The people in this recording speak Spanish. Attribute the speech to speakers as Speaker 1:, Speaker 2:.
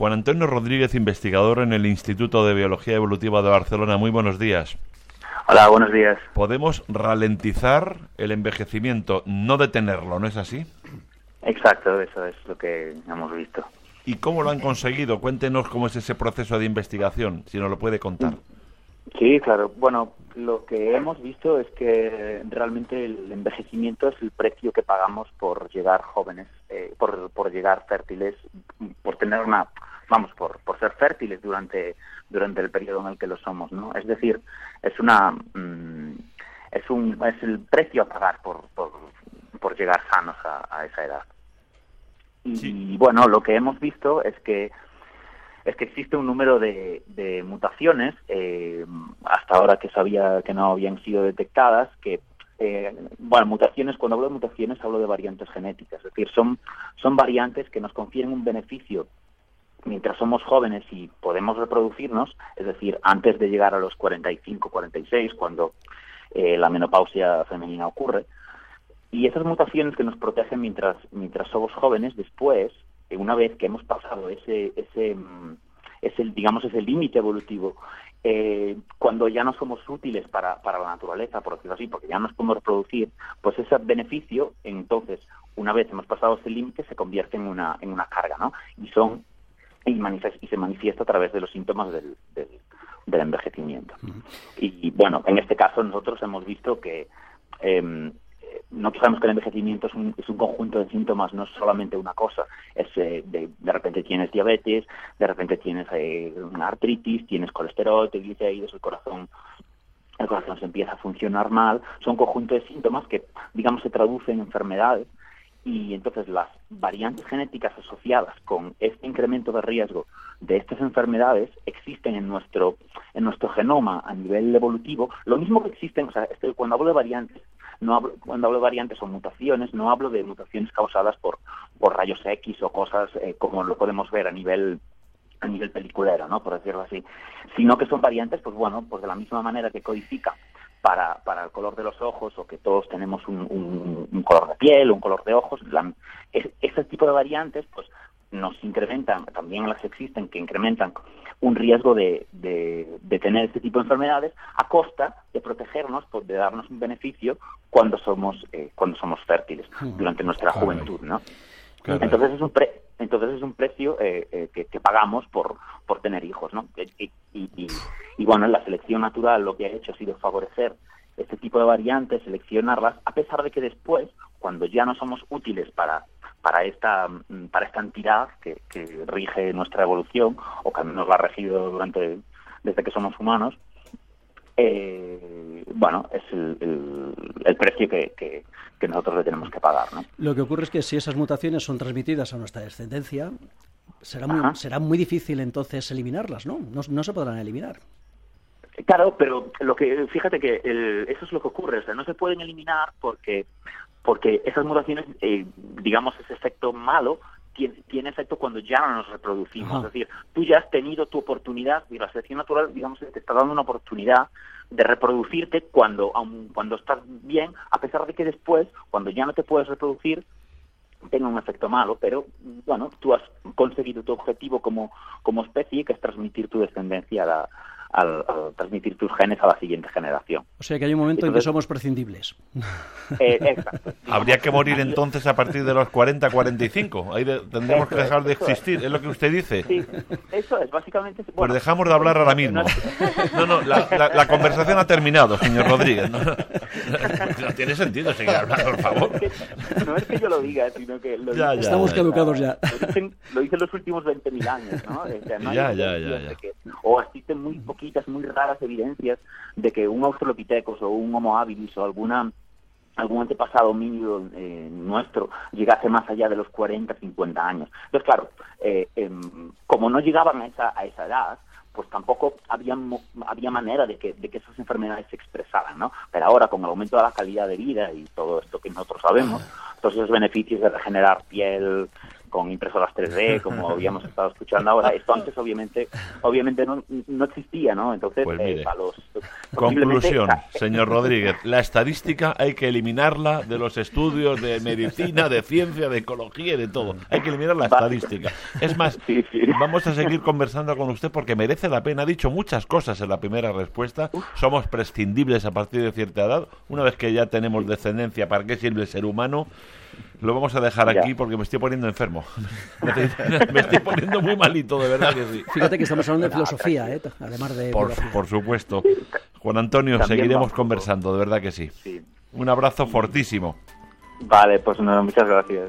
Speaker 1: Juan Antonio Rodríguez, investigador en el Instituto de Biología Evolutiva de Barcelona. Muy buenos días.
Speaker 2: Hola, buenos días.
Speaker 1: Podemos ralentizar el envejecimiento, no detenerlo, ¿no es así?
Speaker 2: Exacto, eso es lo que hemos visto.
Speaker 1: ¿Y cómo lo han conseguido? Cuéntenos cómo es ese proceso de investigación, si nos lo puede contar.
Speaker 2: Sí, claro. Bueno, lo que hemos visto es que realmente el envejecimiento es el precio que pagamos por llegar jóvenes, por llegar fértiles, por tener por ser fértiles durante el periodo en el que lo somos, ¿no? Es decir, es el precio a pagar por llegar sanos a esa edad. Y
Speaker 1: sí.
Speaker 2: Bueno, lo que hemos visto es que existe un número de mutaciones, hasta ahora que sabía que no habían sido detectadas, mutaciones, cuando hablo de mutaciones hablo de variantes genéticas, es decir, son variantes que nos confieren un beneficio mientras somos jóvenes y podemos reproducirnos, es decir, antes de llegar a los 45, 46, cuando la menopausia femenina ocurre. Y esas mutaciones que nos protegen mientras somos jóvenes, después, una vez que hemos pasado ese límite evolutivo, cuando ya no somos útiles para la naturaleza, por decirlo así, porque ya nos podemos reproducir, pues ese beneficio, entonces, una vez hemos pasado ese límite, se convierte en una carga, ¿no? Y se manifiesta a través de los síntomas del envejecimiento. Y bueno, en este caso nosotros hemos visto que nosotros sabemos que el envejecimiento es un conjunto de síntomas, no es solamente una cosa. De repente tienes diabetes, de repente tienes una artritis, tienes colesterol, triglicéridos, el corazón se empieza a funcionar mal. Son un conjunto de síntomas que, digamos, se traducen en enfermedades, y entonces las variantes genéticas asociadas con este incremento de riesgo de estas enfermedades existen en nuestro genoma a nivel evolutivo. Lo mismo que existen, cuando hablo de variantes, cuando hablo de variantes o mutaciones, no hablo de mutaciones causadas por rayos X o cosas como lo podemos ver a nivel peliculero, ¿no? Por decirlo así, sino que son variantes, pues de la misma manera que codifica para el color de los ojos, o que todos tenemos un color de piel, un color de ojos, ese tipo de variantes pues nos incrementan, también las existen, que incrementan un riesgo de tener este tipo de enfermedades a costa de protegernos, de darnos un beneficio cuando somos fértiles durante nuestra juventud, ¿no? Claro. Entonces es un precio que pagamos por tener hijos, ¿no? Y bueno, la selección natural lo que ha hecho ha sido favorecer este tipo de variantes, seleccionarlas, a pesar de que después, cuando ya no somos útiles para esta entidad que rige nuestra evolución, o que nos la ha regido desde que somos humanos, es el precio que nosotros le tenemos que pagar, ¿no?
Speaker 3: Lo que ocurre es que si esas mutaciones son transmitidas a nuestra descendencia, será muy difícil entonces eliminarlas, ¿no? No se podrán eliminar.
Speaker 2: Claro, pero fíjate que eso es lo que ocurre, o sea, no se pueden eliminar porque esas mutaciones, digamos, ese efecto malo tiene efecto cuando ya no nos reproducimos. Ajá. Es decir, tú ya has tenido tu oportunidad, y la selección natural, digamos, te está dando una oportunidad de reproducirte cuando estás bien, a pesar de que después, cuando ya no te puedes reproducir, tenga un efecto malo, pero bueno, tú has conseguido tu objetivo como especie, que es transmitir tu descendencia al transmitir tus genes a la siguiente generación.
Speaker 3: O sea que hay un momento en que somos prescindibles.
Speaker 2: Exacto.
Speaker 1: Habría que morir entonces a partir de los 40, 45. Ahí tendremos que dejar de existir, es lo que usted dice.
Speaker 2: Sí, eso es, básicamente...
Speaker 1: Bueno, pues dejamos de hablar ahora mismo. No, la conversación ha terminado, señor Rodríguez. No tiene sentido seguir hablando, por favor.
Speaker 2: No es que yo lo diga, sino que
Speaker 3: estamos caducados ya.
Speaker 2: Lo dicen los últimos 20.000 años, ¿no? O sea,
Speaker 1: ya.
Speaker 2: O existen muy poquitas, muy raras evidencias de que un Australopithecus o un Homo habilis o algún antepasado homínido nuestro llegase más allá de los 40, 50 años. Entonces, claro, como no llegaban a esa edad, pues tampoco había manera de que esas enfermedades se expresaran, ¿no? Pero ahora, con el aumento de la calidad de vida y todo esto que nosotros sabemos, todos esos beneficios de regenerar piel, con impresoras 3D, como habíamos estado escuchando ahora. Esto antes obviamente no existía, ¿no? Entonces,
Speaker 1: pues mire,
Speaker 2: posiblemente...
Speaker 1: conclusión, señor Rodríguez, la estadística hay que eliminarla de los estudios de medicina, de ciencia, de ecología y de todo. Hay que eliminar la estadística. Es más, sí. Vamos a seguir conversando con usted porque merece la pena. Ha dicho muchas cosas en la primera respuesta. Somos prescindibles a partir de cierta edad. Una vez que ya tenemos descendencia, ¿para qué sirve el ser humano? Lo vamos a dejar aquí porque me estoy poniendo enfermo. Me estoy poniendo muy malito, de verdad que sí.
Speaker 3: Fíjate que estamos hablando de filosofía, además de...
Speaker 1: Por supuesto. Juan Antonio, también seguiremos conversando, de verdad que sí. Un abrazo fortísimo.
Speaker 2: Vale, pues muchas gracias.